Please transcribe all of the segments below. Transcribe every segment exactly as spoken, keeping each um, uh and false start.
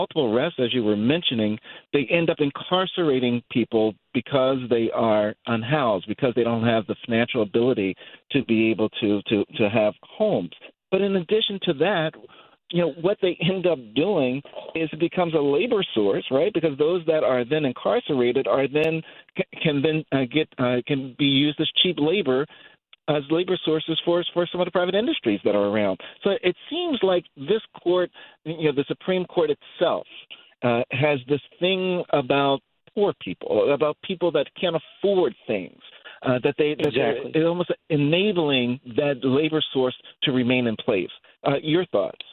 multiple arrests, as you were mentioning, they end up incarcerating people because they are unhoused, because they don't have the financial ability to be able to, to, to have homes. But in addition to that, you know, what they end up doing is it becomes a labor source, right? Because those that are then incarcerated are then can then uh, get uh, can be used as cheap labor as labor sources for for some of the private industries that are around. So it seems like this court, you know, the Supreme Court itself, uh, has this thing about poor people, about people that can't afford things. Uh, that they that exactly. It's almost enabling that labor source to remain in place. Uh, your thoughts?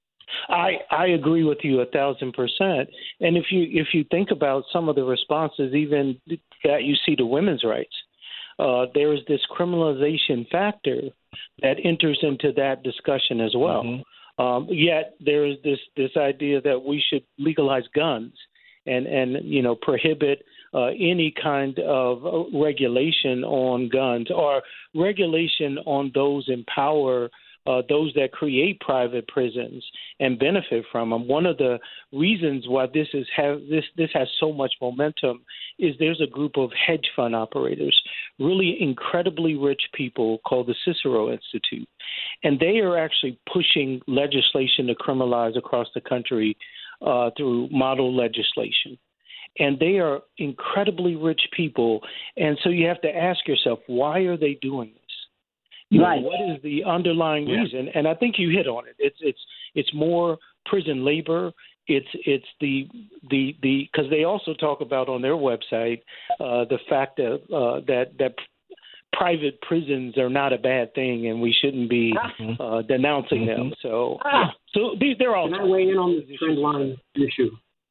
I, I agree with you a thousand percent. And if you if you think about some of the responses, even that you see to women's rights, uh, there is this criminalization factor that enters into that discussion as well. Mm-hmm. Um, yet there is this this idea that we should legalize guns and and you know prohibit uh, any kind of regulation on guns or regulation on those in power. Uh, those that create private prisons and benefit from them. One of the reasons why this is have this this has so much momentum is there's a group of hedge fund operators, really incredibly rich people called the Cicero Institute, and they are actually pushing legislation to criminalize across the country uh, through model legislation. And they are incredibly rich people, and so you have to ask yourself, why are they doing this? You know, right. What is the underlying yeah. reason? And I think you hit on it. It's it's it's more prison labor. It's it's the the the because they also talk about on their website uh, the fact that uh, that that private prisons are not a bad thing, and we shouldn't be uh, denouncing mm-hmm. them. So ah. yeah. so these they're all. Can I weigh in on this trend line issue?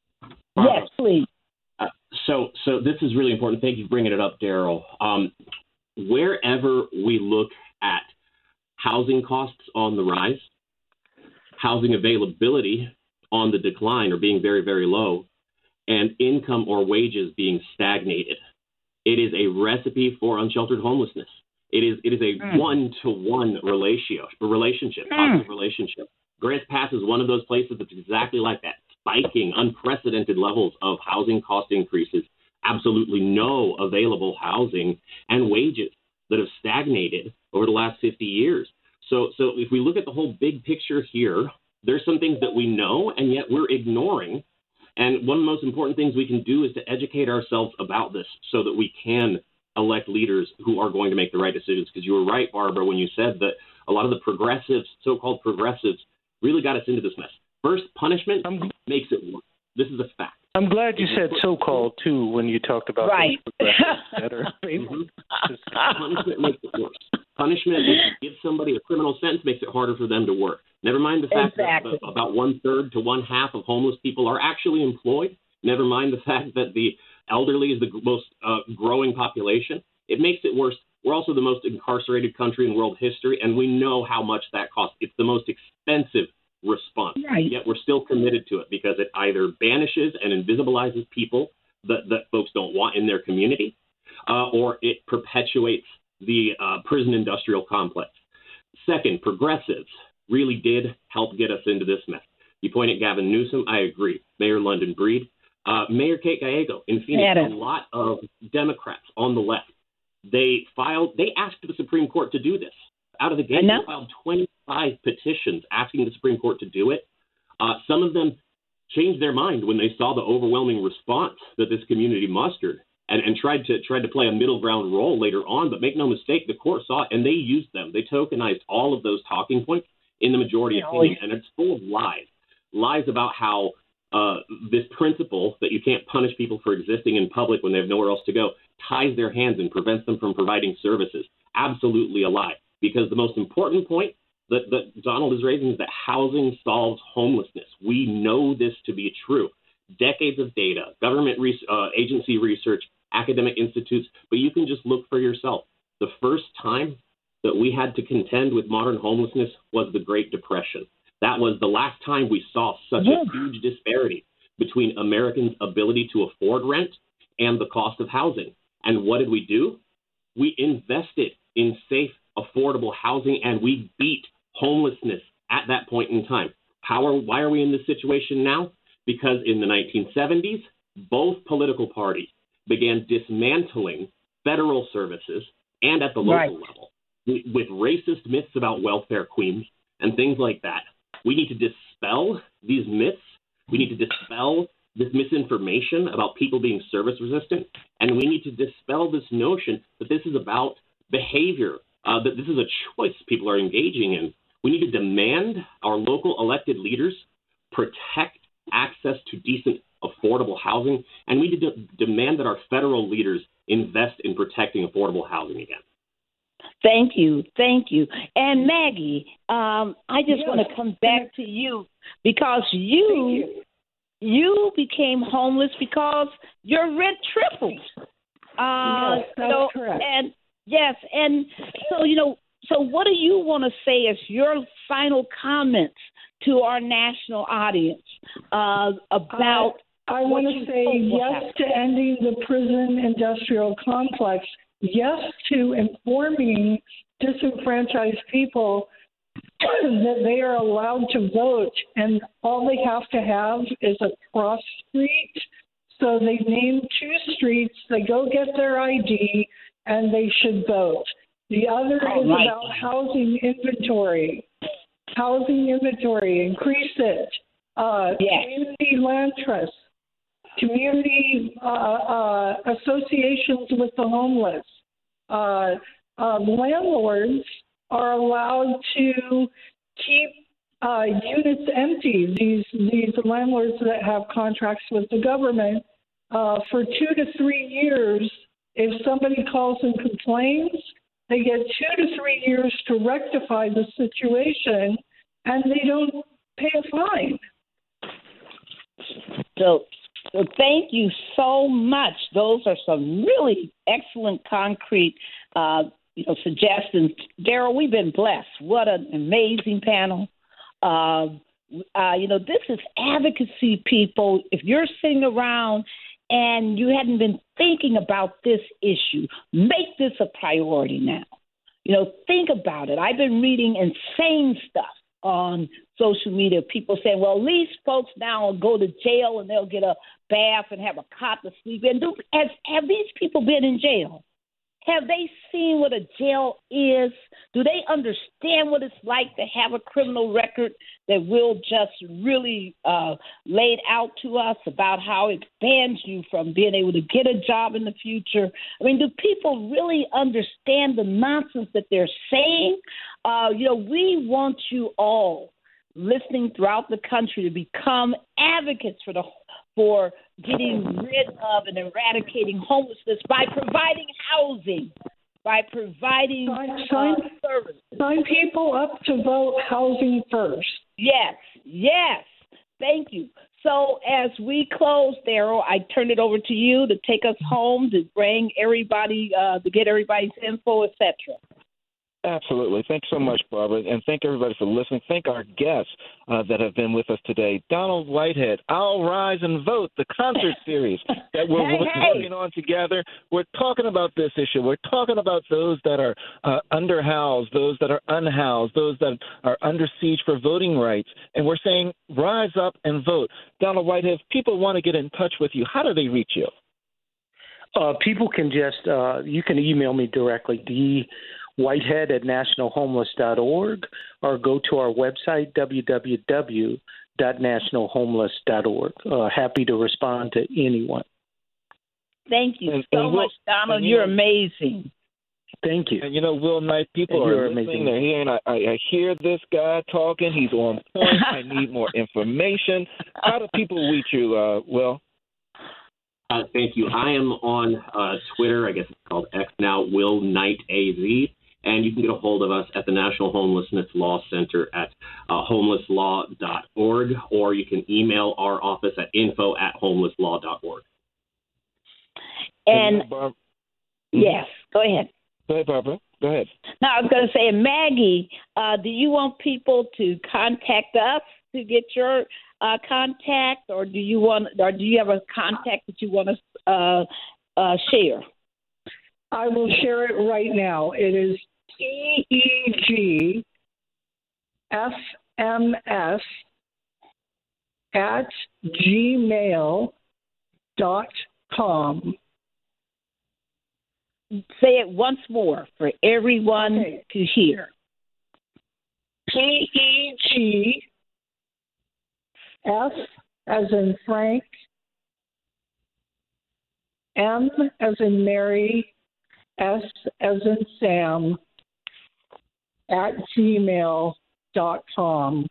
Yes, please. Uh, so so this is really important. Thank you for bringing it up, Daryl. Um, wherever we look at housing costs on the rise, housing availability on the decline or being very, very low, and income or wages being stagnated, it is a recipe for unsheltered homelessness. It is it is a mm. one-to-one ratio, relationship, mm. positive relationship. Grants Pass is one of those places that's exactly like that, spiking unprecedented levels of housing cost increases, absolutely no available housing, and wages that have stagnated over the last fifty years. So so if we look at the whole big picture here, there's some things that we know and yet we're ignoring. And one of the most important things we can do is to educate ourselves about this so that we can elect leaders who are going to make the right decisions. Because you were right, Barbara, when you said that a lot of the progressives, so-called progressives, really got us into this mess. First, punishment I'm, makes it worse. This is a fact. I'm glad you said so-called, too, when you talked about right. better. mm-hmm. Punishment makes it worse. Punishment, if you give somebody a criminal sentence, makes it harder for them to work. Never mind the fact exactly. that about one-third to one-half of homeless people are actually employed. Never mind the fact that the elderly is the most uh, growing population. It makes it worse. We're also the most incarcerated country in world history, and we know how much that costs. It's the most expensive response, right. Yet we're still committed to it because it either banishes and invisibilizes people that, that folks don't want in their community, uh, or it perpetuates the uh, prison industrial complex. Second, progressives really did help get us into this mess. You point at Gavin Newsom, I agree. Mayor London Breed, uh, Mayor Kate Gallego in Phoenix, a lot of Democrats on the left, they filed, they asked the Supreme Court to do this. Out of the gate, they filed twenty-five petitions asking the Supreme Court to do it. Uh, some of them changed their mind when they saw the overwhelming response that this community mustered and, and tried to tried to play a middle ground role later on. But make no mistake, the court saw it and they used them. They tokenized all of those talking points in the majority opinion, and it's full of lies. Lies about how uh, this principle that you can't punish people for existing in public when they have nowhere else to go ties their hands and prevents them from providing services. Absolutely a lie. Because the most important point that, that Donald is raising is that housing solves homelessness. We know this to be true. Decades of data, government res- uh, agency research, academic institutes, but you can just look for yourself. The first time that we had to contend with modern homelessness was the Great Depression. That was the last time we saw such a huge disparity between Americans' ability to afford rent and the cost of housing. And what did we do? We invested in safe, affordable housing, and we beat homelessness at that point in time. How are, why are we in this situation now? because in the nineteen seventies, both political parties began dismantling federal services and at the local Right. level with racist myths about welfare queens and things like that. We need to dispel these myths. We need to dispel this misinformation about people being service resistant. And we need to dispel this notion that this is about behavior, uh, that this is a choice people are engaging in. We need to demand our local elected leaders protect access to decent, affordable housing. And we need to de- demand that our federal leaders invest in protecting affordable housing again. Thank you. Thank you. And Maggie, um, I just Yes. want to come back to you because you, you. you became homeless because your rent tripled. Uh, Yes, you that's know, correct. And yes, and so, you know, so what do you want to say as your final comments to our national audience uh, about I what want you to say hope will yes happen? to ending the prison industrial complex, yes to informing disenfranchised people that they are allowed to vote, and all they have to have is a cross street. So they name two streets, they go get their I D, and they should vote. The other All is right. about housing inventory. Housing inventory, increase it. Uh, Yes. Community land trusts, community uh, uh, associations with the homeless. Uh, uh, landlords are allowed to keep uh, units empty. These these landlords that have contracts with the government uh, for two to three years. If somebody calls and complains, they get two to three years to rectify the situation, and they don't pay a fine. So, so thank you so much. Those are some really excellent, concrete, uh, you know, suggestions. Daryl, we've been blessed. What an amazing panel. Uh, uh, you know, this is advocacy, people. If you're sitting around and you hadn't been thinking about this issue, make this a priority now. You know, think about it. I've been reading insane stuff on social media, people saying, well, at least folks now will go to jail and they'll get a bath and have a cot to sleep in. Do, has, have these people been in jail? Have they seen what a jail is? Do they understand what it's like to have a criminal record that Will just really uh, laid out to us about how it bans you from being able to get a job in the future? I mean, do people really understand the nonsense that they're saying? Uh, you know, we want you all listening throughout the country to become advocates for the for getting rid of and eradicating homelessness by providing housing, by providing Sign, uh, services. sign people up to vote housing first. Yes, yes. Thank you. So as we close, Daryl, I turn it over to you to take us home, to bring everybody, uh, to get everybody's info, et cetera. Absolutely. Thanks so much, Barbara, and thank everybody for listening. Thank our guests uh, that have been with us today. Donald Whitehead, I'll Rise and Vote, the concert series that we're Hey, hey. working on together. We're talking about this issue. We're talking about those that are uh, underhoused, those that are unhoused, those that are under siege for voting rights, and we're saying rise up and vote. Donald Whitehead, if people want to get in touch with you, how do they reach you? Uh, people can just, uh, you can email me directly, D. Whitehead at national homeless dot org, or go to our website, w w w dot national homeless dot org. Uh, happy to respond to anyone. Thank you And- so and we'll- much, Donald. and you You're know- amazing. Thank you. And, you know, Will Knight, people And are you're listening. amazing. They're hearing, I, I, I hear this guy talking. He's on point. I need more information. How do people reach you, uh, Will? Uh, thank you. I am on uh, Twitter. I guess it's called X now, Will Knight A Z. And you can get a hold of us at the National Homelessness Law Center at uh, homeless law dot org, or you can email our office at info at homeless law dot org. And, And Barb- yes, go ahead. Go ahead, Barbara. Go ahead. Now, I was going to say, Maggie, uh, do you want people to contact us to get your uh, contact, or do you want, or do you have a contact that you want to uh, uh, share? I will share it right now. It is T E G F M S at gmail dot com. Say it once more for everyone Okay. to hear. P E G F as in Frank, M as in Mary, S as in Sam, at gmail dot com.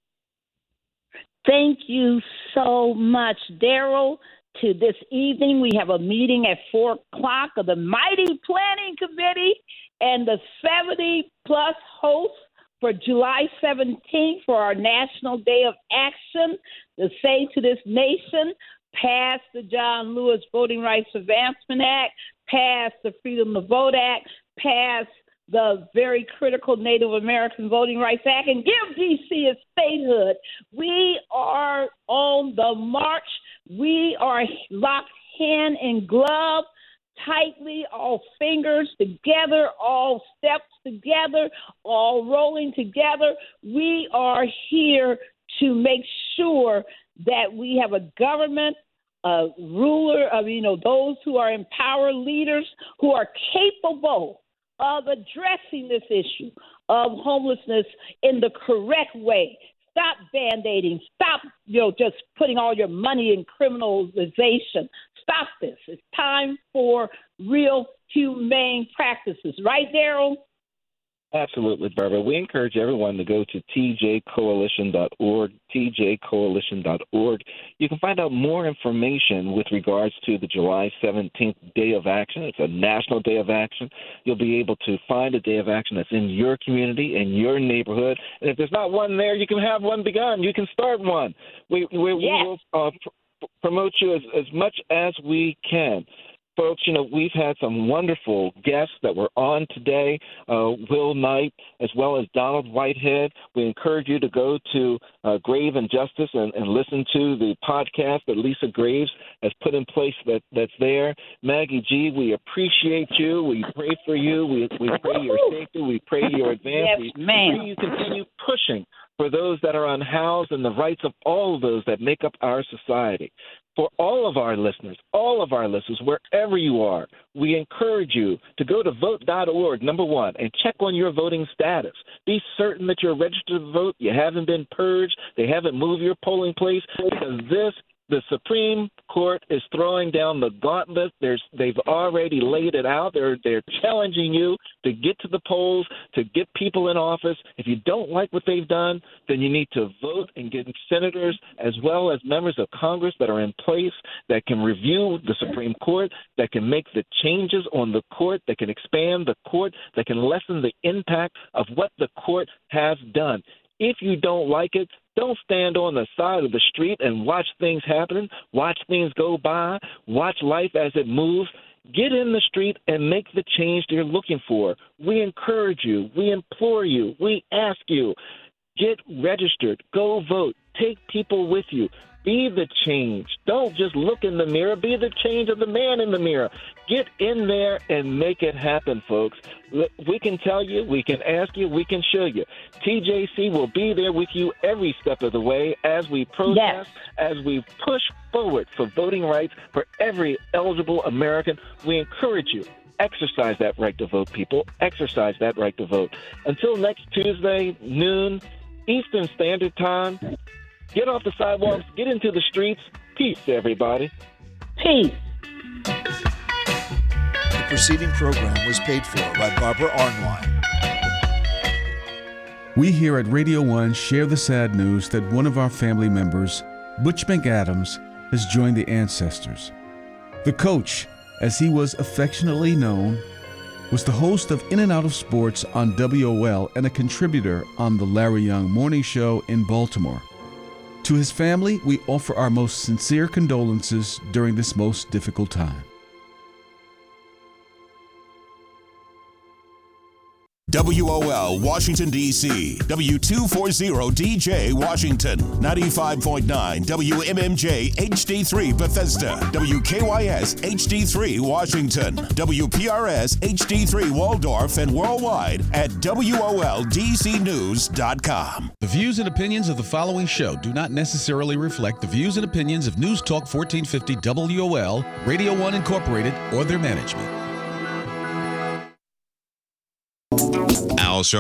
Thank you so much, Daryl. To this evening, we have a meeting at four o'clock of the Mighty Planning Committee and the seventy plus hosts for July seventeenth for our National Day of Action to say to this nation, pass the John Lewis Voting Rights Advancement Act, pass the Freedom to Vote Act, pass the very critical Native American Voting Rights Act, and give D C its statehood. We are on the march. We are locked hand in glove, tightly, all fingers together, all steps together, all rolling together. We are here to make sure that we have a government, a ruler of, you know, those who are in power, leaders who are capable of addressing this issue of homelessness in the correct way. Stop band-aiding. Stop, you know, just putting all your money in criminalization. Stop this. It's time for real humane practices. Right, Daryl? Absolutely, Barbara. We encourage everyone to go to T J coalition dot org, T J coalition dot org. You can find out more information with regards to the July seventeenth Day of Action. It's a national day of action. You'll be able to find a day of action that's in your community, in your neighborhood. And if there's not one there, you can have one begun. You can start one. We, we, Yes. we will uh, pr- promote you as, as much as we can. Folks, you know, we've had some wonderful guests that were on today, uh, Will Knight, as well as Donald Whitehead. We encourage you to go to uh, Grave and Justice and, and listen to the podcast that Lisa Graves has put in place that, that's there. Maggie G., we appreciate you. We pray for you. We, we pray your safety. We pray your advance. Yes, we ma'am. pray you continue pushing for those that are unhoused and the rights of all of those that make up our society. For all of our listeners, all of our listeners, wherever you are, we encourage you to go to vote dot org, number one, and check on your voting status. Be certain that you're registered to vote, you haven't been purged, they haven't moved your polling place, because this, the Supreme Court is throwing down the gauntlet. There's, they've already laid it out. They're, they're challenging you to get to the polls, to get people in office. If you don't like what they've done, then you need to vote and get senators as well as members of Congress that are in place that can review the Supreme Court, that can make the changes on the court, that can expand the court, that can lessen the impact of what the court has done. If you don't like it, don't stand on the side of the street and watch things happen, watch things go by, watch life as it moves. Get in the street and make the change you're looking for. We encourage you. We implore you. We ask you. Get registered. Go vote. Take people with you. Be the change. Don't just look in the mirror. Be the change of the man in the mirror. Get in there and make it happen, folks. We can tell you, we can ask you, we can show you. T J C will be there with you every step of the way as we protest, Yes. as we push forward for voting rights for every eligible American. We encourage you. Exercise that right to vote, people. Exercise that right to vote. Until next Tuesday, noon, Eastern Standard Time, get off the sidewalks, get into the streets. Peace, everybody. Peace. The preceding program was paid for by Barbara Arnwine. We here at Radio One share the sad news that one of our family members, Butch McAdams, has joined the ancestors. The coach, as he was affectionately known, was the host of In and Out of Sports on W O L and a contributor on the Larry Young Morning Show in Baltimore. To his family, we offer our most sincere condolences during this most difficult time. W O L, Washington, D C W two forty D J, Washington. ninety-five point nine W M M J, H D three, Bethesda. W K Y S, H D three, Washington. W P R S, H D three, Waldorf, and worldwide at W O L D C news dot com. The views and opinions of the following show do not necessarily reflect the views and opinions of News Talk fourteen fifty W O L, Radio One Incorporated, or their management. Al Sharpton